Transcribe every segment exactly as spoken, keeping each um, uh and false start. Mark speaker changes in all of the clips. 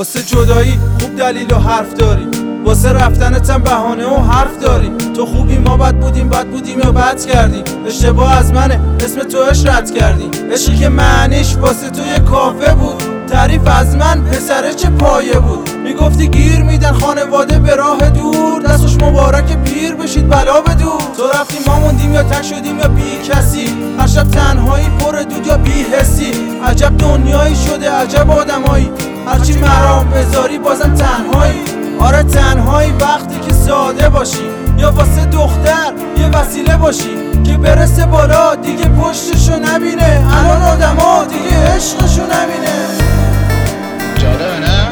Speaker 1: واسه جدایی خوب دلیل و حرف داری، واسه رفتنتم بهانه و حرف داری. تو خوبی ما بد بودیم، بد بودیم یا بد کردیم. اشتباه از منه، اسم تو اش رد کردیم. عشقی که معنیش واسه تو یه کافه بود، تعریف از من پسره چه پایه بود. میگفتی گیر میدن خانواده به راه دور، دستش مبارک پیر بشید بلا بدور. تو رفتی ما موندیم یا تک شدیم یا بی کسی، هر شب تنهایی پر دود یا بی حسی. عجب دنیایی شده، عجب آدمایی، هرچی مرام بذاری بازم تنهایی. آره تنهایی وقتی که ساده باشی، یا واسه دختر یه وسیله باشی که برسه بالا دیگه پشتشو نبینه. الان آدما دیگه عشقشو نبینه.
Speaker 2: جالبه نه؟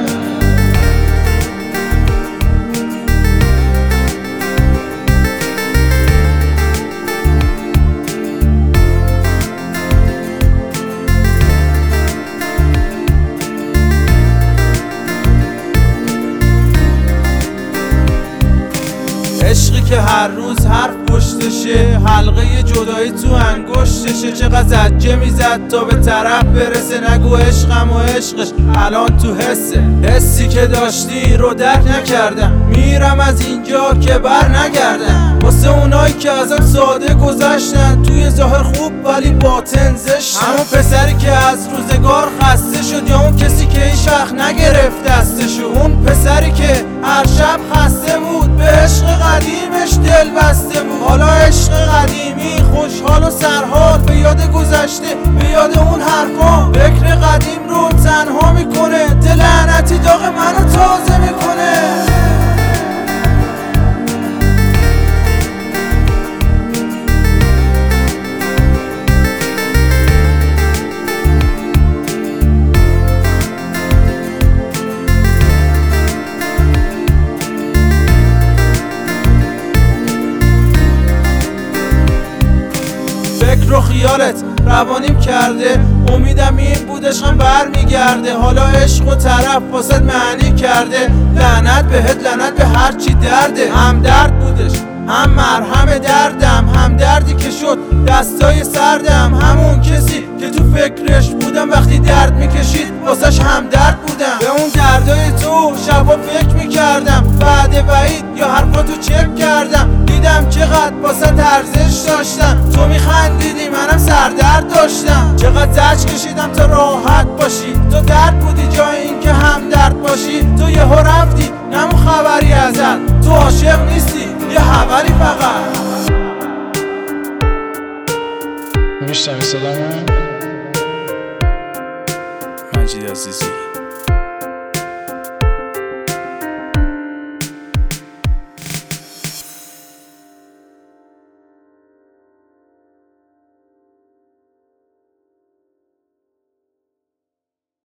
Speaker 1: عشقی که هر روز حرف پشتشه، حلقه جدایی تو انگشتشه. چقدر زجه میزد تا به طرف برسه، نگو عشقم و عشقش الان تو حسه. حسی که داشتی رو درک نکردم، میرم از اینجا که بر نگردم. واسه اونایی که ازم ساده گذشتن، توی ظاهر خوب ولی باطن زشت. همون پسری که از روزگار خسته شد، یا اون کسی که هیچ وقت نگرفت دستشو. اون پسری که هر شب خسته بود، به عشق قدیمش دل بسته بود. حالا عشق قدیمی خوشحال و سرحال، به یاد گذشته، به یاد اون حرفا. فکر قدیم رو تنها میکنه، دل لعنتی داغ منو تازه میکنه. فکر و خیالت روانیم کرده، امیدم این بود عشقم بر میگرده. حالا عشق و طرف واسه معنی کرده، لعنت بهت لعنت به هرچی درده. هم درد بودش هم مرهم دردم، هم دردی که شد دستای سردم. همون کسی که تو فکرش بودم وقتی درد میکشید، واسش هم درد بودم. به اون دردای تو شبا فکر میکردم، بعد بعید یا حرفاتو چک کردم. دیدم چقدر واسه ارزش داشتم، تو میخندیدی منم سردرد داشتم. چقدر زج کشیدم تا راحت باشی، تو درد بودی جای این که هم درد باشی. تو یهو رفتی نمون خبری ازت، تو عاشق نیستی یه خبری فقط.
Speaker 2: میشنوی صدامو؟
Speaker 1: مجید عزیزی.